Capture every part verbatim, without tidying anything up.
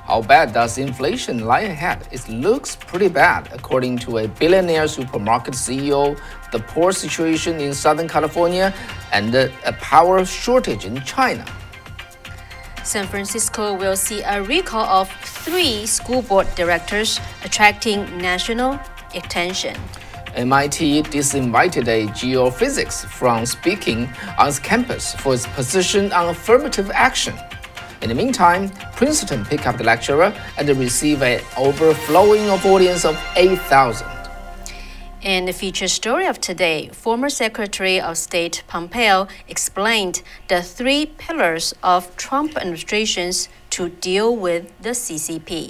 How bad does inflation lie ahead? It looks pretty bad, according to a billionaire supermarket C E O, the poor situation in Southern California, and a power shortage in China. San Francisco will see a recall of three school board directors, attracting national attention. M I T disinvited a geophysics from speaking on its campus for its position on affirmative action. In the meantime, Princeton picked up the lecturer and received an overflowing of audience of eight thousand. In the feature story of today, former Secretary of State Pompeo explained the three pillars of Trump administrations to deal with the C C P.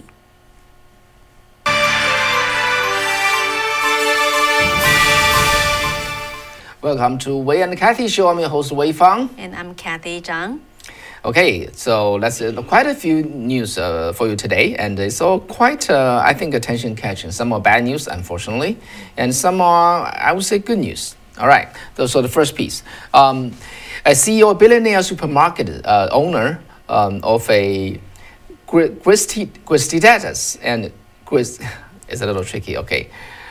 Welcome to Wei and Kathy Show. I'm your host, Wei Fang. And I'm Kathy Zhang. Okay, so that's uh, quite a few news uh, for you today, and it's all quite, uh, I think, attention-catching. Some are bad news, unfortunately, and some are, I would say, good news. All right, so the first piece. Um, a C E O, billionaire supermarket uh, owner um, of a Gristetas, and Grist, it's a little tricky, okay.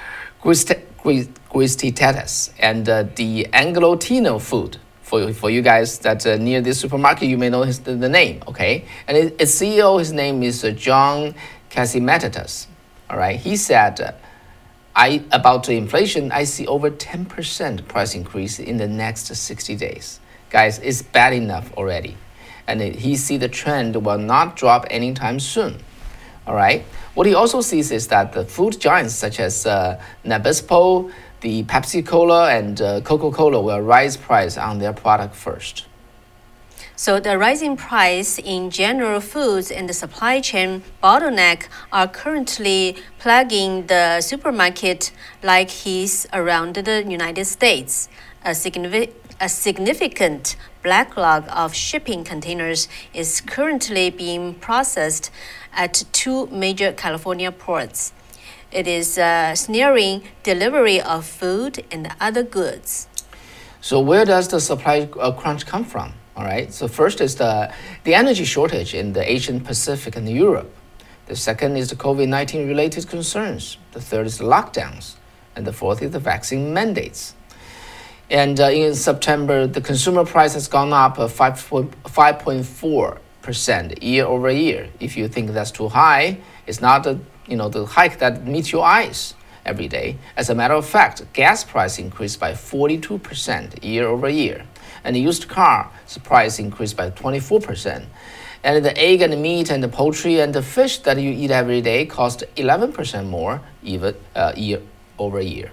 Gristetas, and uh, the Anglo-Tino food. For, for you guys that uh, near this supermarket, you may know his, the, the name, okay? And it, its C E O, his name is uh, John Cassimatidis, all right? He said, uh, I about the inflation, I see over ten percent price increase in the next sixty days. Guys, it's bad enough already. And it, he see the trend will not drop anytime soon, all right? What he also sees is that the food giants such as uh, Nabisco, the Pepsi-Cola and uh, Coca-Cola will rise price on their product first. So the rising price in general foods and the supply chain bottleneck are currently plaguing the supermarket like he's around the United States. A, signifi- a significant backlog of shipping containers is currently being processed at two major California ports. It is uh, snaring delivery of food and other goods. So where does the supply uh, crunch come from? All right. So first is the, the energy shortage in the Asian Pacific and Europe. The second is the COVID nineteen related concerns. The third is the lockdowns. And the fourth is the vaccine mandates. And uh, in September, the consumer price has gone up uh, five point four percent year over year. If you think that's too high, it's not a you know, the hike that meets your eyes every day. As a matter of fact, gas price increased by forty-two percent year over year. And the used car price increased by twenty-four percent. And the egg and the meat and the poultry and the fish that you eat every day cost eleven percent more even uh, year over year.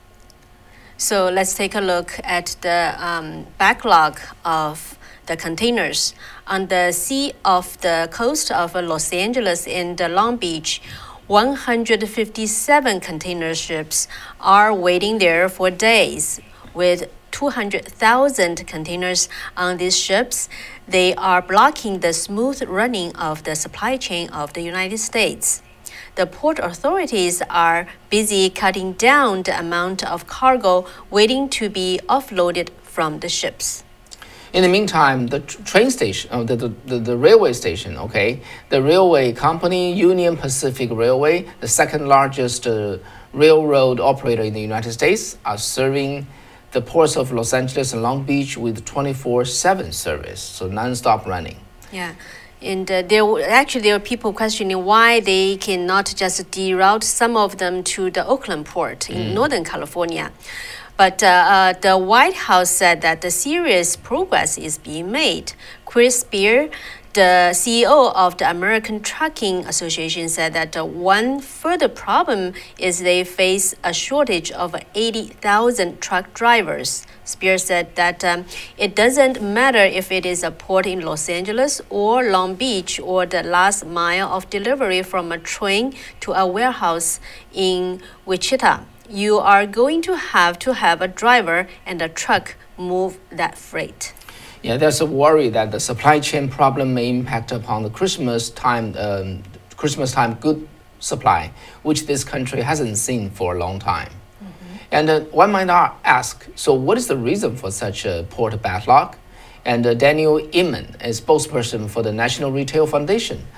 So let's take a look at the um, backlog of the containers. On the sea of the coast of Los Angeles and Long Beach, one hundred fifty-seven container ships are waiting there for days. With two hundred thousand containers on these ships, they are blocking the smooth running of the supply chain of the United States. The port authorities are busy cutting down the amount of cargo waiting to be offloaded from the ships. In the meantime, the train station, uh, the, the, the railway station, okay, the railway company, Union Pacific Railway, the second largest uh, railroad operator in the United States, are serving the ports of Los Angeles and Long Beach with twenty-four seven service, so non-stop running. Yeah. And uh, there actually there are people questioning why they cannot just deroute some of them to the Oakland port in mm. Northern California. But uh, uh, the White House said that the serious progress is being made. Chris Spear, the C E O of the American Trucking Association, said that uh, one further problem is they face a shortage of eighty thousand truck drivers. Spear said that um, it doesn't matter if it is a port in Los Angeles or Long Beach or the last mile of delivery from a train to a warehouse in Wichita. You are going to have to have a driver and a truck move that freight. Yeah, there's a worry that the supply chain problem may impact upon the Christmas time, um, Christmas time good supply, which this country hasn't seen for a long time. Mm-hmm. And uh, one might ask, so what is the reason for such a port backlog? And uh, Daniel Inman, a spokesperson for the National Retail Foundation,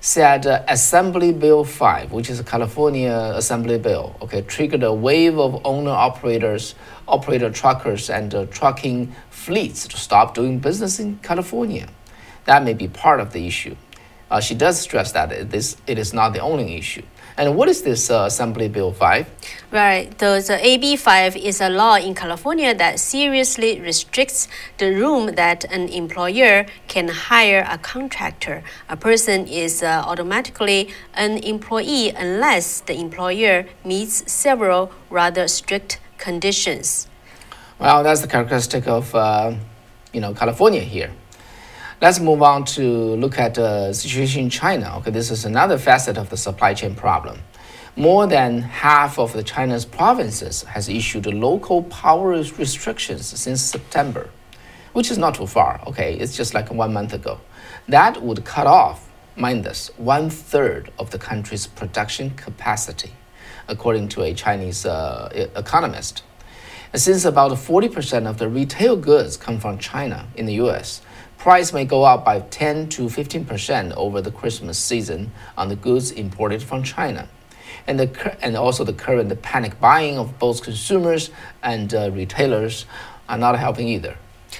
said uh, Assembly Bill five, which is a California Assembly bill, okay, triggered a wave of owner-operators, operator truckers, and uh, trucking fleets to stop doing business in California. That may be part of the issue. Uh, she does stress that it is, it is not the only issue. And what is this uh, Assembly Bill five? Right. The, the A B five is a law in California that seriously restricts the room that an employer can hire a contractor. A person is uh, automatically an employee unless the employer meets several rather strict conditions. Well, that's the characteristic of uh, you know, California here. Let's move on to look at the situation in China. Okay, this is another facet of the supply chain problem. More than half of the China's provinces has issued local power restrictions since September, which is not too far. Okay, it's just like one month ago. That would cut off, mind this, one third of the country's production capacity, according to a Chinese uh, economist. And since about forty percent of the retail goods come from China in the U S, price may go up by ten to fifteen percent over the Christmas season on the goods imported from China. And, the, and also the current panic buying of both consumers and uh, retailers are not helping either.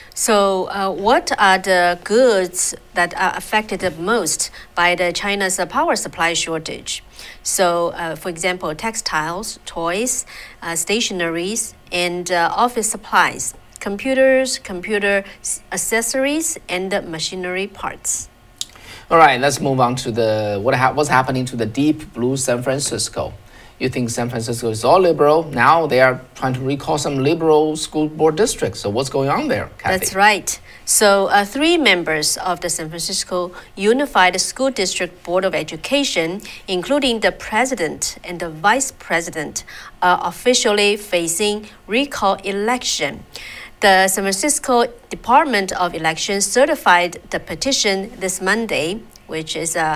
So uh, what are the goods that are affected the most by the China's uh, power supply shortage? So, uh, for example, textiles, toys, uh, stationeries, and uh, office supplies, computers, computer accessories, and machinery parts. All right, let's move on to the what ha what's happening to the deep blue San Francisco. You think San Francisco is all liberal. Now they are trying to recall some liberal school board districts. So what's going on there, Kathy? That's right. So uh, three members of the San Francisco Unified School District Board of Education, including the president and the vice president, are officially facing recall election. The San Francisco Department of Elections certified the petition this Monday, which is uh,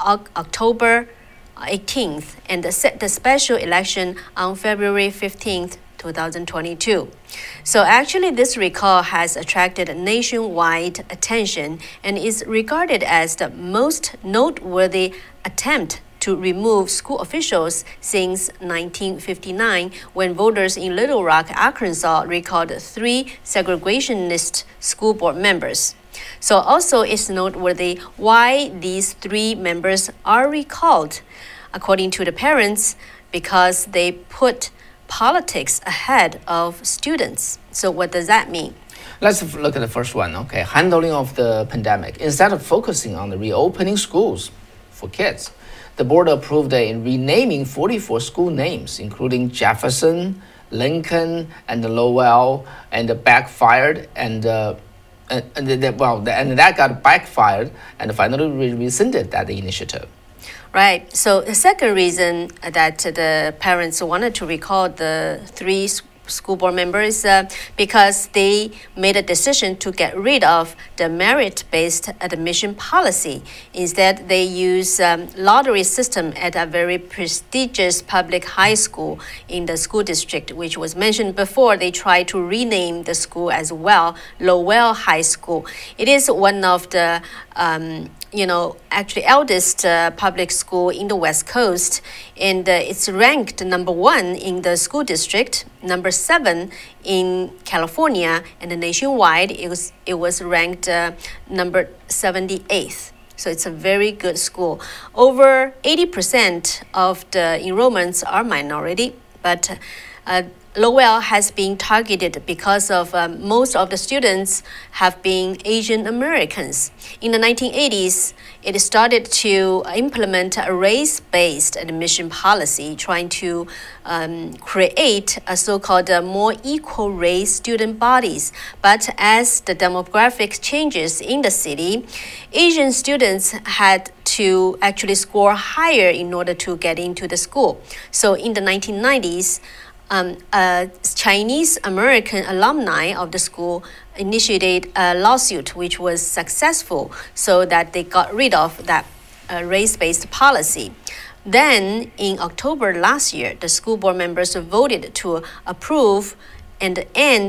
October eighteenth, and set the special election on February fifteenth, two thousand twenty-two. So actually, this recall has attracted nationwide attention and is regarded as the most noteworthy attempt to remove school officials since nineteen fifty-nine, when voters in Little Rock, Arkansas recalled three segregationist school board members. So also it's noteworthy why these three members are recalled. According to the parents, because they put politics ahead of students. So what does that mean? Let's look at the first one, okay, handling of the pandemic. Instead of focusing on the reopening schools for kids, the board approved a renaming forty-four school names, including Jefferson, Lincoln, and Lowell, and backfired, and uh, and, and the, well, and that got backfired, and finally rescinded that initiative. Right. So the second reason that the parents wanted to recall the three school board members uh, because they made a decision to get rid of the merit-based admission policy. Instead, they use um, lottery system at a very prestigious public high school in the school district, which was mentioned before. They tried to rename the school as well, Lowell High School. It is one of the um, you know, actually eldest uh, public school in the West Coast, and uh, it's ranked number one in the school district, number seven in California, and nationwide it was it was ranked uh, number seventy-eighth. So it's a very good school. Over eighty percent of the enrollments are minority, but uh, Lowell has been targeted because of um, most of the students have been Asian Americans. In the nineteen eighties, it started to implement a race-based admission policy, trying to um, create a so-called uh, more equal race student bodies. But as the demographic changes in the city, Asian students had to actually score higher in order to get into the school. So in the nineteen nineties, Um, a Chinese American alumni of the school initiated a lawsuit which was successful, so that they got rid of that uh, race-based policy. Then in October last year, the school board members voted to approve and end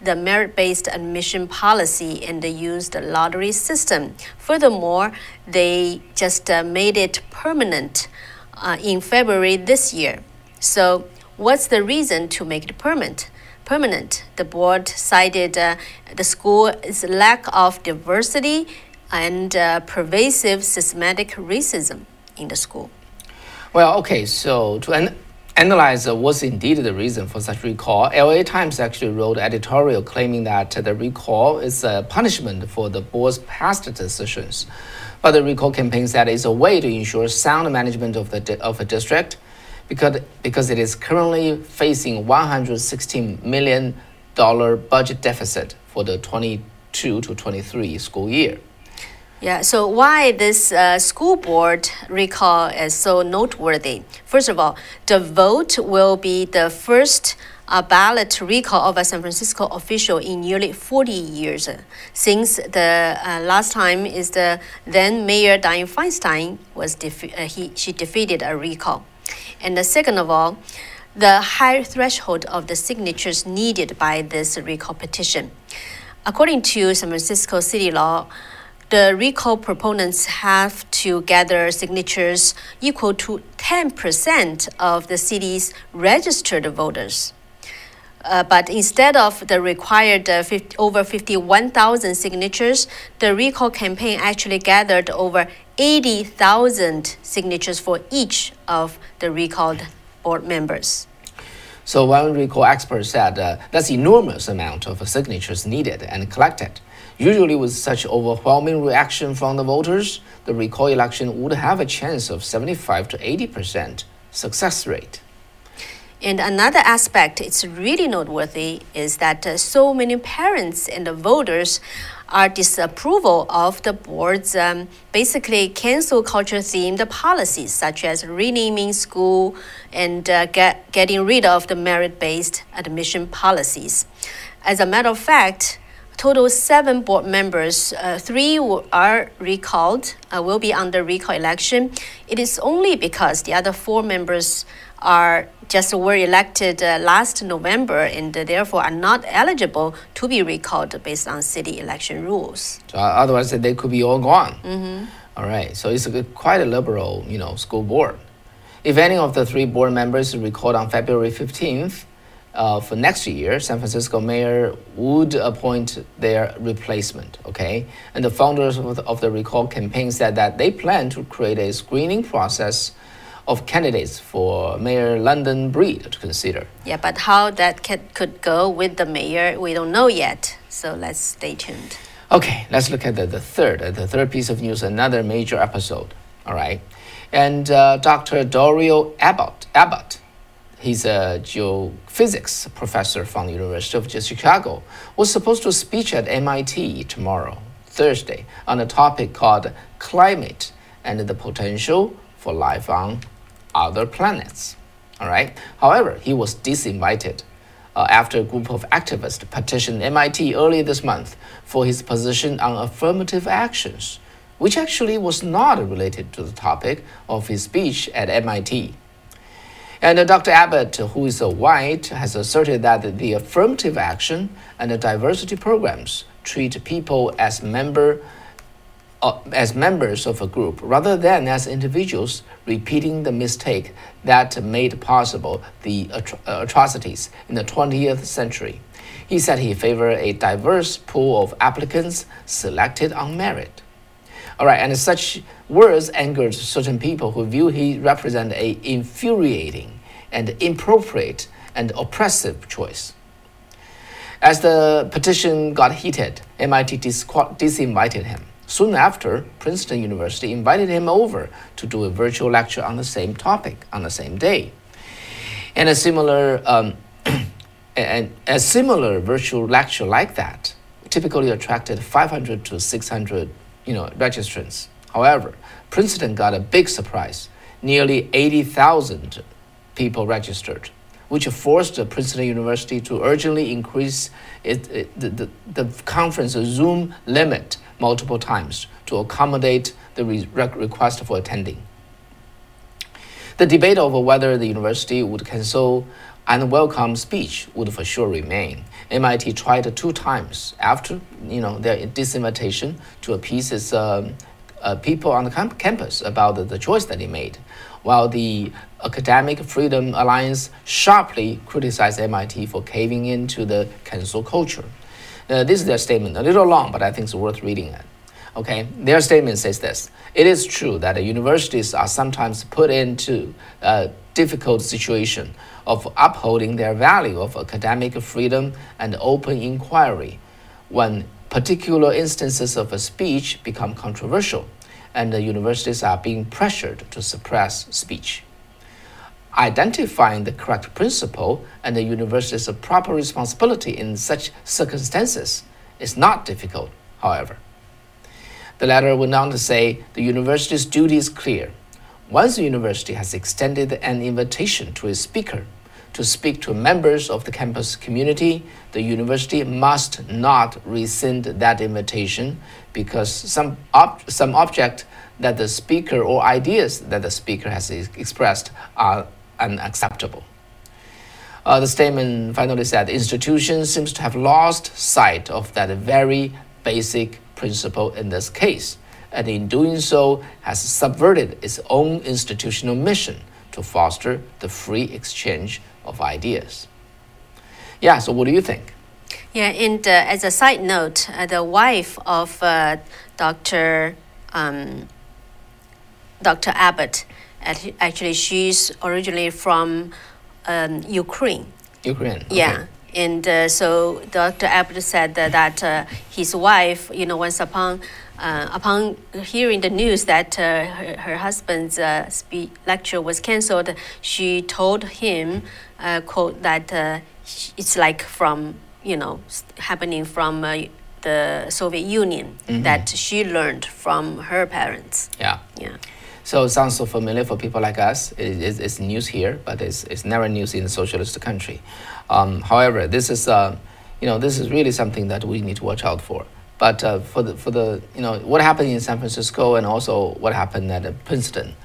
the merit-based admission policy and they used the lottery system. Furthermore, they just uh, made it permanent uh, in February this year. So what's the reason to make it permanent? Permanent. The board cited uh, the school's lack of diversity and uh, pervasive systematic racism in the school. Well, okay, so to an analyze uh, what's indeed the reason for such recall, L A Times actually wrote an editorial claiming that uh, the recall is a punishment for the board's past decisions. But the recall campaign said it's a way to ensure sound management of the di- of a district because, because it is currently facing one hundred sixteen million dollars budget deficit for the twenty-two to twenty-three school year. Yeah, so why this uh, school board recall is so noteworthy? First of all, the vote will be the first uh, ballot recall of a San Francisco official in nearly forty years, uh, since the uh, last time is the then Mayor Dianne Feinstein was defe- uh, he she defeated a recall. And the second of all, the high threshold of the signatures needed by this recall petition. According to San Francisco city law, the recall proponents have to gather signatures equal to ten percent of the city's registered voters. Uh, but instead of the required uh, fifty, over fifty-one thousand signatures, the recall campaign actually gathered over eighty thousand signatures for each of the recalled board members. So one recall expert said uh, that's enormous amount of signatures needed and collected. Usually with such overwhelming reaction from the voters, the recall election would have a chance of seventy-five to eighty percent success rate. And another aspect it's really noteworthy is that uh, so many parents and the voters are disapproval of the board's um, basically cancel culture themed policies such as renaming school and uh, get, getting rid of the merit-based admission policies. As a matter of fact, total seven board members, uh, three are recalled, uh, will be under recall election. It is only because the other four members are just were elected uh, last November and uh, therefore are not eligible to be recalled based on city election rules. So otherwise, they could be all gone. Mm-hmm. All right. So it's a, quite a liberal, you know, school board. If any of the three board members is recalled on February fifteenth, uh, for next year, San Francisco mayor would appoint their replacement. Okay. And the founders of the, of the recall campaign said that they plan to create a screening process of candidates for Mayor London Breed to consider. Yeah, but how that can, could go with the mayor, we don't know yet. So let's stay tuned. Okay, let's look at the, the third, uh, the third piece of news, another major episode. All right, and uh, Doctor Dario Abbott, Abbott, he's a geophysics professor from the University of Chicago, was supposed to speak at M I T tomorrow, Thursday, on a topic called climate and the potential for life on other planets. All right. However, he was disinvited uh, after a group of activists petitioned M I T earlier this month for his position on affirmative actions, which actually was not related to the topic of his speech at M I T. And uh, Doctor Abbott, who is a white, has asserted that the affirmative action and the diversity programs treat people as member Uh, as members of a group rather than as individuals repeating the mistake that made possible the atro- uh, atrocities in the twentieth century. He said he favored a diverse pool of applicants selected on merit. All right, and such words angered certain people who view he represent a infuriating and inappropriate and oppressive choice. As the petition got heated, M I T disqu- disinvited him. Soon after, Princeton University invited him over to do a virtual lecture on the same topic on the same day. And a similar, um, and a similar virtual lecture like that typically attracted five hundred to six hundred, you know, registrants. However, Princeton got a big surprise. Nearly eighty thousand people registered, which forced Princeton University to urgently increase it, it, the, the, the conference Zoom limit multiple times to accommodate the re- request for attending. The debate over whether the university would cancel unwelcome speech would for sure remain. M I T tried two times after you know their disinvitation to appease its um, uh, people on the camp- campus about the, the choice that they made, while the Academic Freedom Alliance sharply criticized M I T for caving into the cancel culture. Uh, this is their statement, a little long, but I think it's worth reading it. Okay, their statement says this: it is true that the universities are sometimes put into a difficult situation of upholding their value of academic freedom and open inquiry when particular instances of a speech become controversial and the universities are being pressured to suppress speech. Identifying the correct principle and the university's proper responsibility in such circumstances is not difficult, however. The letter went on to say the university's duty is clear. Once the university has extended an invitation to a speaker to speak to members of the campus community, the university must not rescind that invitation because some, ob- some object that the speaker or ideas that the speaker has ex- expressed are unacceptable. Uh, the statement finally said the institution seems to have lost sight of that very basic principle in this case, and in doing so has subverted its own institutional mission to foster the free exchange of ideas. Yeah, so what do you think? Yeah, and uh, as a side note, uh, the wife of uh, Doctor Um, Doctor Abbott, actually, she's originally from um, Ukraine. Ukraine. Okay. Yeah. And uh, so Doctor Abbott said that, that uh, his wife, you know, once upon uh, upon hearing the news that uh, her, her husband's uh, spe- lecture was canceled, she told him, uh, quote, that uh, it's like from, you know, happening from uh, the Soviet Union, mm-hmm. that she learned from her parents. Yeah. Yeah. So it sounds so familiar for people like us. It, it's, it's news here, but it's, it's never news in a socialist country. Um, however, this is uh, you know this is really something that we need to watch out for. But uh, for the for the you know what happened in San Francisco and also what happened at uh, Princeton,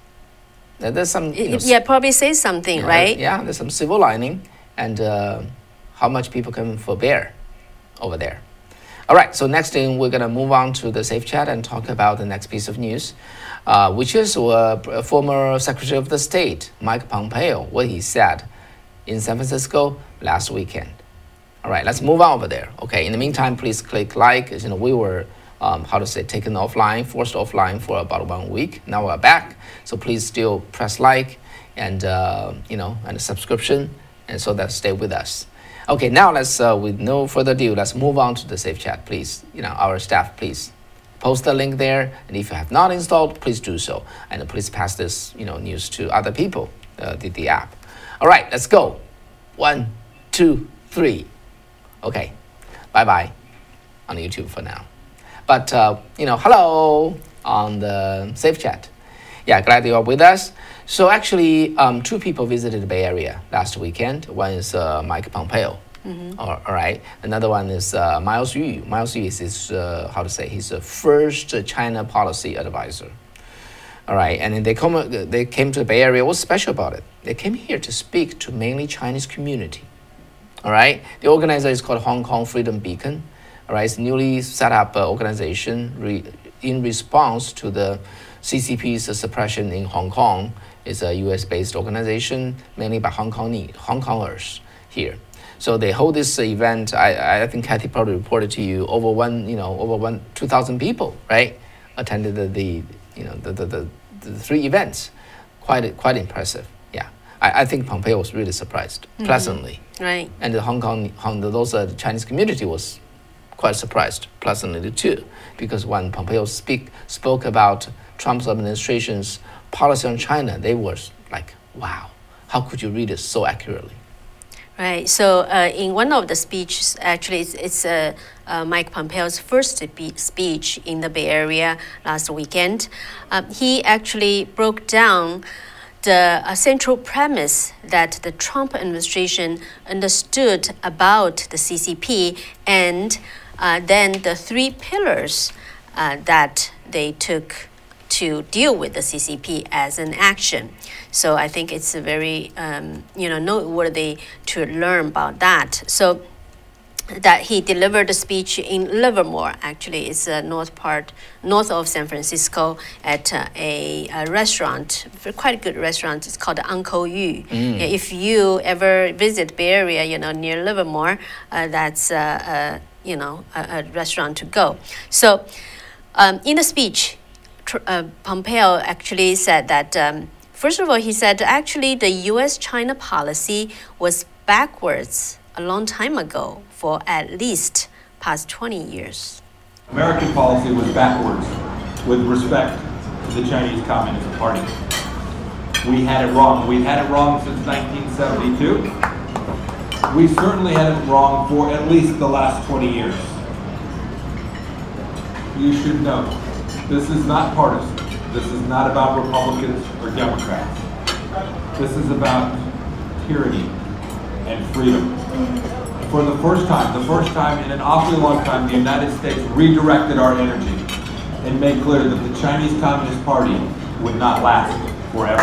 uh, there's some you know, yeah probably say something, you know, right? Yeah, there's some silver lining, and uh, how much people can forbear over there. All right, so next thing we're gonna move on to the Safe Chat and talk about the next piece of news, uh, which is uh, former Secretary of the State Mike Pompeo, what he said in San Francisco last weekend. All right, let's move on over there. Okay, in the meantime, please click like. You know, we were, um, how to say, taken offline, forced offline for about one week. Now we're back, so please still press like and, uh, you know, and a subscription, and so that stay with us. Okay, now let's, uh, with no further ado, let's move on to the Safe Chat, please. You know, our staff, please post the link there, and if you have not installed, please do so, and please pass this, you know, news to other people, uh, the, the app. All right, let's go. One, two, three. Okay, bye-bye on YouTube for now. But, uh, you know, hello on the Safe Chat. Yeah, glad you are with us. So actually, um, two people visited the Bay Area last weekend. One is uh, Mike Pompeo. Mm-hmm. all, all right. Another one is uh, Miles Yu. Miles Yu is his, uh, how to say, he's the first China policy advisor. All right, and then they come. They came to the Bay Area. What's special about it? They came here to speak to mainly Chinese community. All right, the organizer is called Hong Kong Freedom Beacon. All right, it's a newly set up uh, organization re- in response to the C C P's uh, suppression in Hong Kong. It's a U S-based organization, mainly by Hong Kong Hong Kongers here. So they hold this uh, event. I I think Kathy probably reported to you over one you know over one two thousand people right attended the, the you know the the, the the three events. Quite quite impressive. Yeah, I, I think Pompeo was really surprised, mm-hmm. pleasantly. Right. And the Hong Kong Hong those uh, the Chinese community was quite surprised, pleasantly too, because when Pompeo speak spoke about Trump's administration's policy on China, they were like, wow, how could you read it so accurately? Right. So uh, in one of the speeches, actually, it's, it's uh, uh, Mike Pompeo's first spe- speech in the Bay Area last weekend. Um, he actually broke down the uh, central premise that the Trump administration understood about the C C P, and uh, then the three pillars uh, that they took to deal with the C C P as an action. So I think it's a very um, you know noteworthy to learn about that. So that he delivered a speech in Livermore. Actually, it's a north part, north of San Francisco, at uh, a, a restaurant, quite a good restaurant. It's called Uncle Yu. Mm. If you ever visit Bay Area, you know, near Livermore, uh, that's uh, uh, you know a, a restaurant to go. So, um, in the speech, tr- uh, Pompeo actually said that. Um, first of all, he said actually the U S China policy was backwards a long time ago for at least past twenty years. American policy was backwards with respect to the Chinese Communist Party. We had it wrong. We've had it wrong since nineteen seventy-two. We certainly had it wrong for at least the last twenty years. You should know, this is not partisan. This is not about Republicans or Democrats. This is about tyranny and freedom. For the first time, the first time in an awfully long time, the United States redirected our energy and made clear that the Chinese Communist Party would not last forever.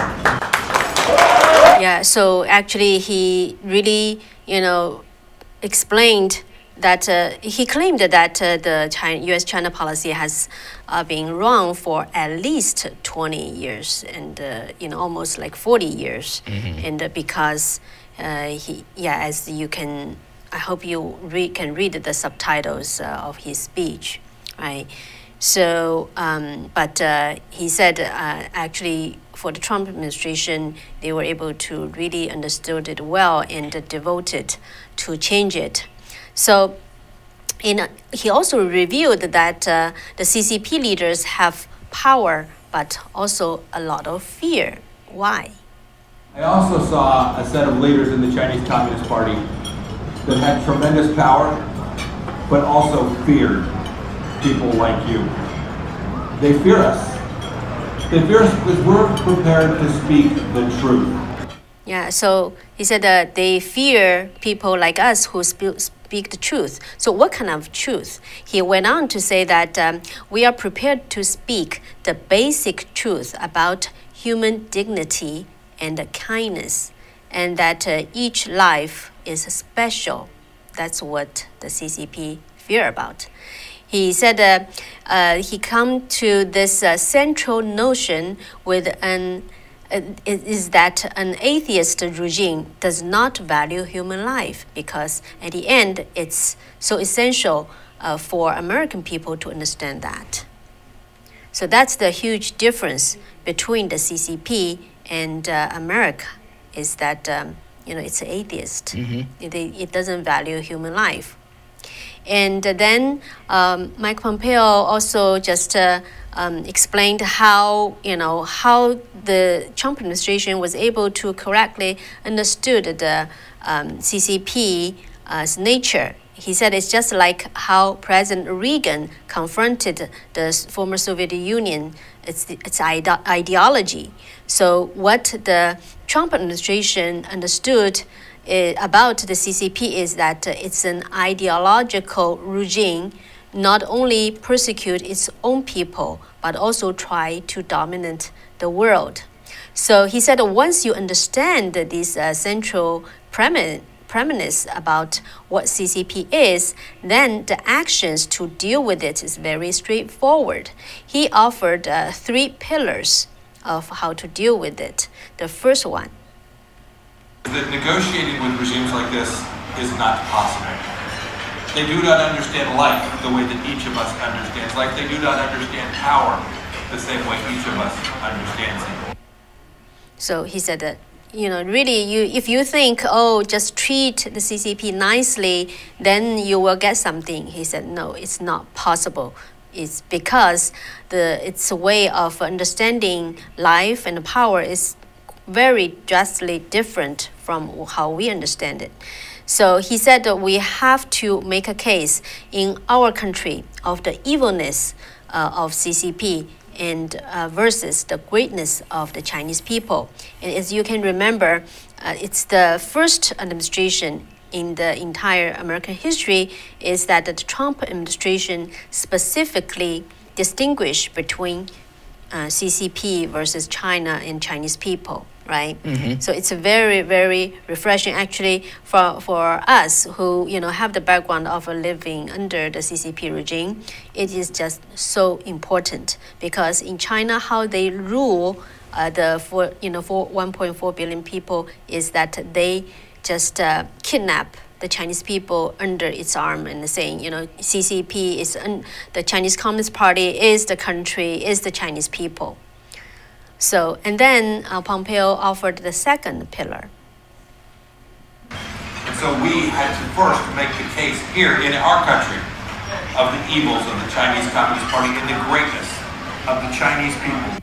Yeah, so actually he really, you know, explained that uh, he claimed that uh, the China, U S China policy has uh, been wrong for at least twenty years and, uh, you know, almost like forty years. Mm-hmm. And uh, because uh, he, yeah, as you can, I hope you read, can read the subtitles uh, of his speech, right? So, um, but uh, he said uh, actually for the Trump administration, they were able to really understood it well and uh, devoted to change it. So, in, uh, he also revealed that uh, the C C P leaders have power, but also a lot of fear. Why? I also saw a set of leaders in the Chinese Communist Party that had tremendous power, but also feared people like you. They fear us. They fear us because we're prepared to speak the truth. Yeah, so he said that they fear people like us who sp- speak the truth. So what kind of truth? He went on to say that um, we are prepared to speak the basic truth about human dignity and kindness, and that uh, each life is special. That's what the C C P fear about. He said uh, uh, he come to this uh, central notion with an uh, is that an atheist regime does not value human life, because at the end it's so essential uh, for American people to understand that. So that's the huge difference between the C C P and uh, America, is that um, you know it's an atheist. Mm-hmm. It, it doesn't value human life. And then um, Mike Pompeo also just uh, um, explained how you know how the Trump administration was able to correctly understood the um, C C P's nature. He said it's just like how President Reagan confronted the former Soviet Union, its its ide- ideology. So what the Trump administration understood uh, about the C C P is that uh, it's an ideological regime, not only persecute its own people, but also try to dominate the world. So he said once you understand this uh, central premise, premise about what C C P is, then the actions to deal with it is very straightforward. He offered uh, three pillars of how to deal with it. The first one, that negotiating with regimes like this is not possible. They do not understand life the way that each of us understands life. They do not understand power the same way each of us understands it. So he said that, you know, really, you if you think, oh, just treat the C C P nicely, then you will get something. He said, no, it's not possible. It's because the its way of understanding life and power is very drastically different from how we understand it. So he said that we have to make a case in our country of the evilness uh, of C C P and uh, versus the greatness of the Chinese people. And as you can remember, uh, it's the first administration in the entire American history is that the Trump administration specifically distinguished between uh, C C P versus China and Chinese people, right? Mm-hmm. So it's a very, very refreshing, actually, for for us who you know have the background of living under the C C P regime. It is just so important because in China, how they rule uh, the for you know for one point four billion people is that they just uh, kidnap the Chinese people under its arm and saying, you know, C C P is un- the Chinese Communist Party is the country, is the Chinese people. So, and then uh, Pompeo offered the second pillar. And so we had to first make the case here in our country of the evils of the Chinese Communist Party and the greatness of the Chinese people.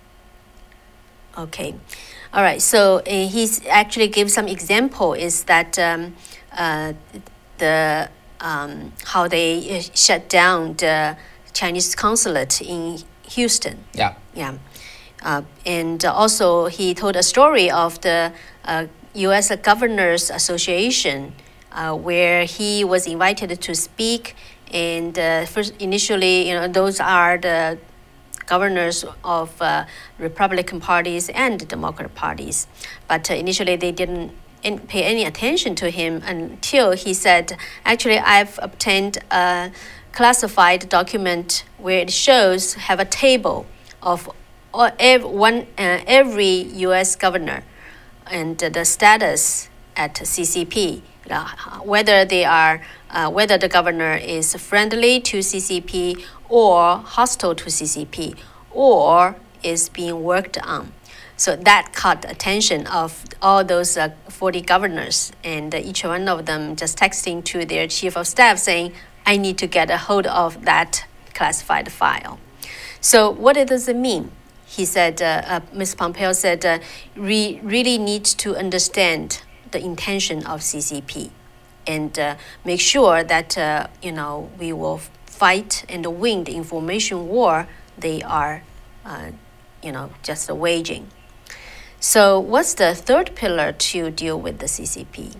Okay. All right. So uh, he's actually gives some example is that um, uh, the um, how they uh, shut down the Chinese consulate in Houston. Yeah. Yeah. Uh, and also he told a story of the uh, U S Governors Association uh, where he was invited to speak. And uh, first, initially, you know, those are the governors of uh, Republican parties and Democrat parties. But uh, initially they didn't in, pay any attention to him until he said, actually, I've obtained a classified document where it shows, have a table of all, every, one, uh, every U S governor and uh, the status at C C P, you know, whether they are, uh, whether the governor is friendly to C C P or hostile to C C P, or is being worked on. So that caught the attention of all those uh, forty governors, and uh, each one of them just texting to their chief of staff saying, I need to get a hold of that classified file. So what does it mean? He said, uh, uh, Miz Pompeo said, uh, we really need to understand the intention of C C P and uh, make sure that, uh, you know, we will fight and win the information war they are, uh, you know, just waging. So what's the third pillar to deal with the C C P?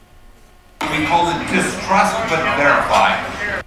We call it distrust but verify.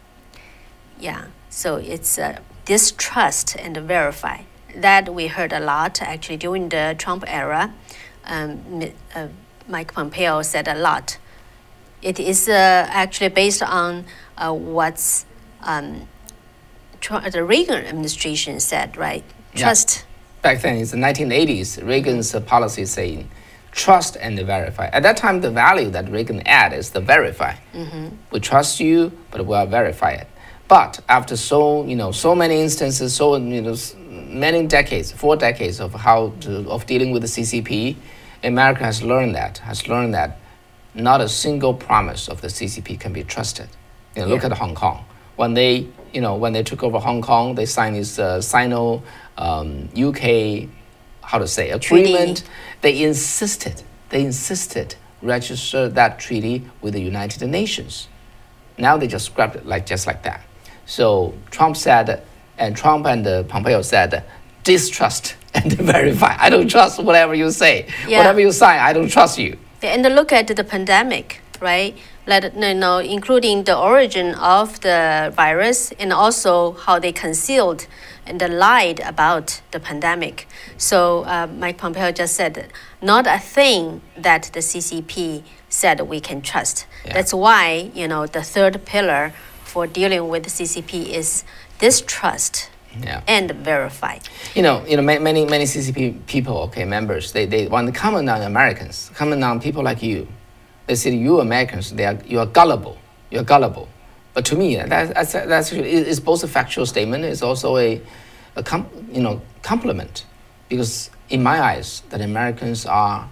Yeah, so it's uh, distrust and verify. That we heard a lot actually during the Trump era. Um, uh, Mike Pompeo said a lot. It is uh, actually based on uh, what's um, Trump, the Reagan administration said, right? Trust. Yeah. Back then, it's the nineteen eighties, Reagan's uh, policy saying, trust and verify. At that time, the value that Reagan added is the verify. Mm-hmm. We trust you, but we'll verify it. But after so, you know, so many instances, so you know, many decades, four decades of how to, of dealing with the C C P, America has learned that, has learned that not a single promise of the C C P can be trusted. You know, yeah. Look at Hong Kong. When they, you know, when they took over Hong Kong, they signed this uh, Sino um, U K, how to say, agreement. Treaty. They insisted, they insisted register that treaty with the United Nations. Now they just scrapped it like just like that. So Trump said, and Trump and uh, Pompeo said, distrust and verify. I don't trust whatever you say. Yeah. Whatever you sign, I don't trust you. And look at the pandemic, right? Let you know, including the origin of the virus and also how they concealed and lied about the pandemic. So uh, Mike Pompeo just said, not a thing that the C C P said we can trust. Yeah. That's why, you know, the third pillar for dealing with the C C P is distrust. Yeah. And verify. You know, you know, many many C C P people, okay, members, they they want to comment on Americans, comment on people like you. They say you Americans, they are you are gullible, you are gullible. But to me, that, that's that's it's both a factual statement, it's also a, a com, you know compliment, because in my eyes, that Americans are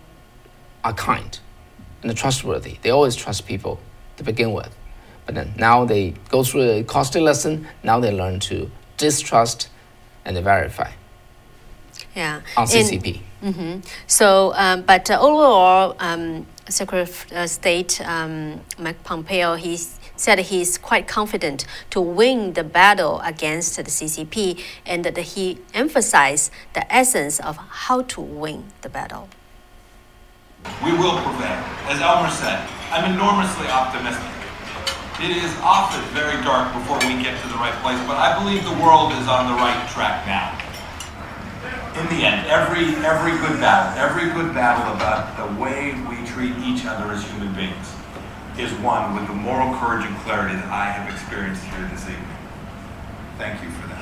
are kind and trustworthy. They always trust people to begin with, but then now they go through a costly lesson. Now they learn to distrust and verify. Yeah. On C C P. In, mm-hmm. So, um, but uh, overall, um, Secretary of uh, State um, Mike Pompeo, he said he's quite confident to win the battle against the C C P, and that he emphasized the essence of how to win the battle. We will prevail. As Elmer said, I'm enormously optimistic. It is often very dark before we get to the right place, but I believe the world is on the right track now. In the end, every every good battle, every good battle about the way we treat each other as human beings is won with the moral courage and clarity that I have experienced here this evening. Thank you for that.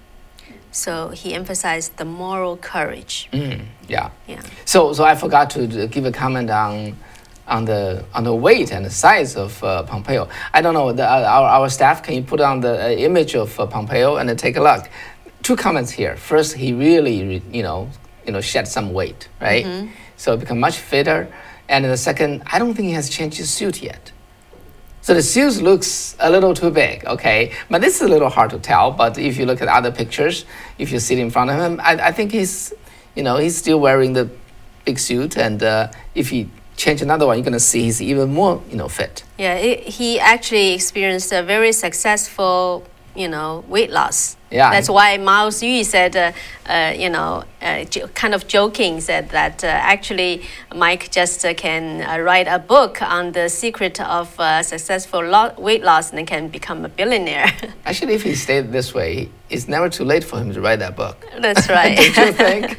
So he emphasized the moral courage. Mm, yeah. Yeah. So, so I forgot to d- give a comment on, on the on the weight and the size of uh, Pompeo. I don't know. The, uh, our our staff, can you put on the uh, image of uh, Pompeo and uh, take a look? Two comments here. First, he really, re- you know, you know, shed some weight, right? Mm-hmm. So become much fitter. And the second, I don't think he has changed his suit yet. So the suit looks a little too big, okay? But this is a little hard to tell. But if you look at other pictures, if you sit in front of him, I, I think he's, you know, he's still wearing the big suit. And uh, if he change another one, you're going to see he's even more, you know, fit. Yeah, it, he actually experienced a very successful, you know, weight loss. Yeah. That's why Mao Zedong said, uh, uh, you know, uh, jo- kind of joking, said that uh, actually Mike just uh, can uh, write a book on the secret of uh, successful lo- weight loss and can become a billionaire. Actually, if he stayed this way, it's never too late for him to write that book. That's right. Don't you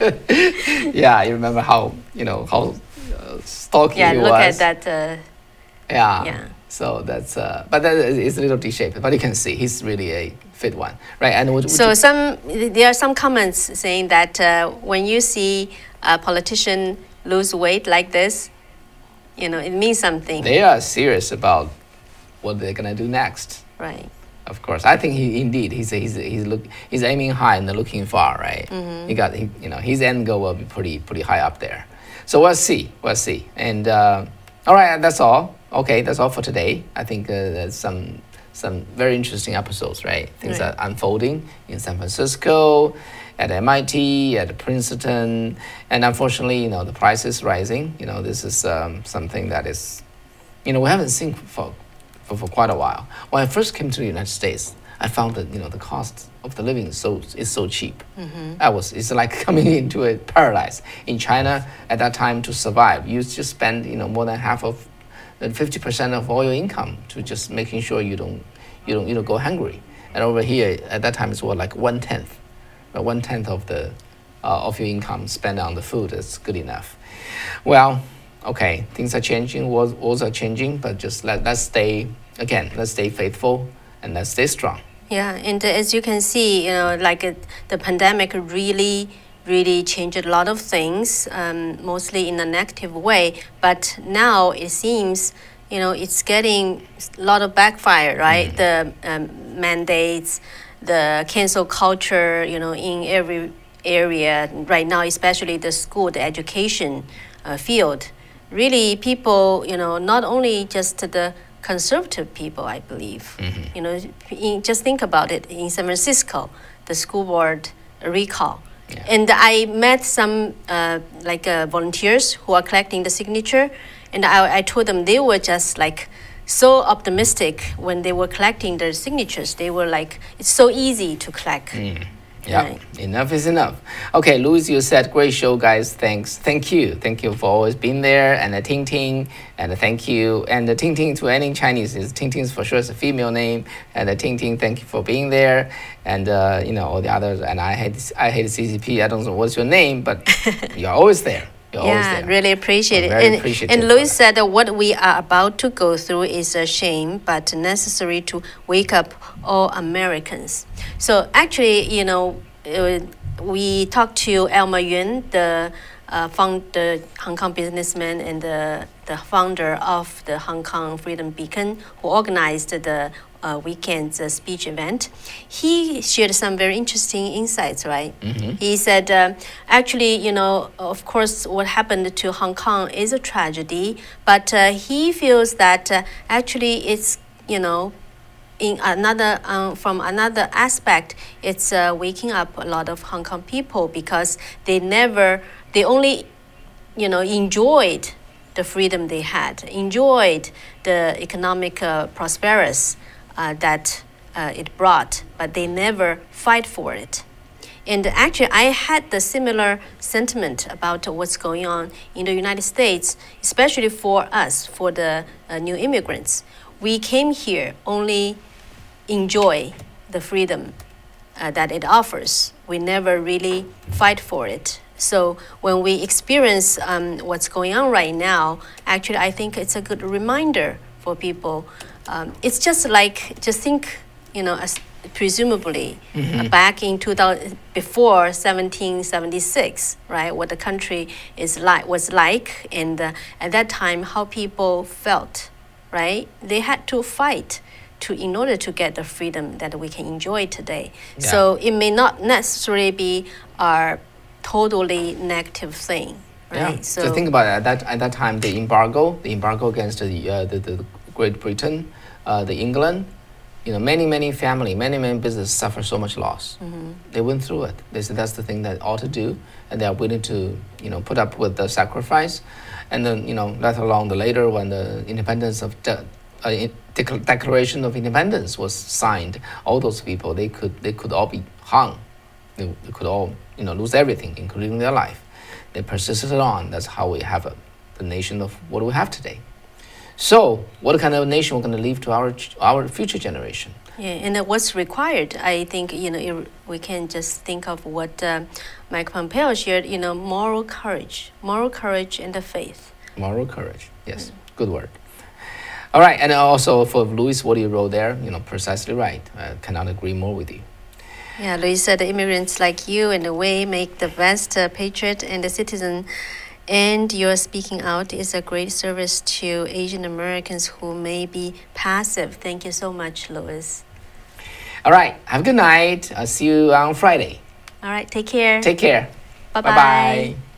think? Yeah, you remember how, you know, how uh, stocky yeah, he look was. at that. Uh, Yeah. Yeah. So that's, uh, but that is a little D-shaped. But you can see he's really a fit one, right? And would, would so you, some there are some comments saying that uh, when you see a politician lose weight like this, you know, it means something. they are serious about what they're gonna do next. Right. Of course, I think he indeed he's he's he's look he's aiming high and looking far, right? Mm-hmm. He got he, you know his end goal will be pretty pretty high up there. So we'll see, we'll see. And uh, all right, that's all. Okay, that's all for today. I think uh, there's some some very interesting episodes, right? Things Right. are unfolding in San Francisco, at M I T, at Princeton, and unfortunately, you know, the price is rising. You know, this is um, something that is, you know, we haven't seen for, for for quite a while. When I first came to the United States, I found that you know the cost of the living is so is so cheap. Mm-hmm. I was it's like coming into a paradise. In China at that time, to survive, you just spend you know more than half of fifty percent of all your income to just making sure you don't, you don't, you don't go hungry. And over here, at that time, it's what like one tenth, one tenth of the, uh, of your income spent on the food is good enough. Well, okay, things are changing, walls, walls are changing, but just let let's stay again, let's stay faithful and let's stay strong. Yeah, and uh, as you can see, you know, like uh, the pandemic really. really changed a lot of things, um, mostly in a negative way. But now it seems, you know, it's getting a lot of backfire, right? Mm. The um, mandates, the cancel culture, you know, in every area right now, especially the school, the education uh, field. Really, people, you know, not only just the conservative people, I believe. Mm-hmm. You know, in, just think about it. In San Francisco, the school board recall. Yeah. And I met some uh, like uh, volunteers who are collecting the signature, and I, I told them they were just like so optimistic when they were collecting their signatures. They were like, it's so easy to collect. Mm. Yeah, right. Enough is enough. Okay, Louis, you said great show, guys. Thanks, thank you, thank you for always being there. And the Ting Ting, and the thank you, and the Ting Ting to any Chinese is Ting Ting's for sure is a female name. And the Ting Ting, thank you for being there. And uh, you know all the others. And I hate I hate C C P. I don't know what's your name, but you're always there. You're yeah, always there. really appreciate I'm it. very And, appreciative and Louis said that what we are about to go through is a shame, but necessary to wake up all Americans. So actually, you know, uh, we talked to Elma Yun, the uh, found the Hong Kong businessman and the the founder of the Hong Kong Freedom Beacon, who organized the uh, weekend's uh, speech event. He shared some very interesting insights, right? Mm-hmm. He said, uh, actually, you know, of course, what happened to Hong Kong is a tragedy, but uh, he feels that uh, actually it's, you know, in another, um, from another aspect, it's uh, waking up a lot of Hong Kong people because they never, they only, you know, enjoyed the freedom they had, enjoyed the economic uh, prosperous uh, that uh, it brought, but they never fight for it. And actually, I had the similar sentiment about what's going on in the United States, especially for us, for the uh, new immigrants. We came here only enjoy the freedom uh, that it offers. We never really fight for it. So when we experience um, what's going on right now, actually, I think it's a good reminder for people. Um, it's just like, just think, you know, as presumably mm-hmm. uh, back in two thousand, before seventeen seventy-six, right, what the country is like, was like, and uh, at that time, how people felt, right? They had to fight to, in order to get the freedom that we can enjoy today. Yeah. So it may not necessarily be our totally negative thing, right? Yeah. So, so think about it. At that at that time, the embargo, the embargo against the uh, the, the Great Britain, uh, the England, you know, many many family, many many businesses suffer so much loss. Mm-hmm. They went through it. They said that's the thing that ought to do, and they are willing to, you know, put up with the sacrifice, and then, you know, let alone the later when the independence of de- uh, de- Declaration of Independence was signed, all those people they could they could all be hung. They, they could all, you know, lose everything, including their life. They persisted on. That's how we have a, the nation of what we have today. So, what kind of nation we're going to leave to our our future generation? Yeah, and uh, what's required? I think, you know, it, we can just think of what uh, Mike Pompeo shared. You know, moral courage, moral courage, and the faith. Moral courage. Yes, mm. Good word. All right, and also for Louis, what you wrote there, you know, precisely right. I cannot agree more with you. Yeah, Louis said immigrants like you in a way make the best uh, patriot and a citizen, and your speaking out is a great service to Asian Americans who may be passive. Thank you so much, Louis. All right, have a good night. I'll see you on Friday. All right, take care. Take care. Bye-bye. Bye-bye.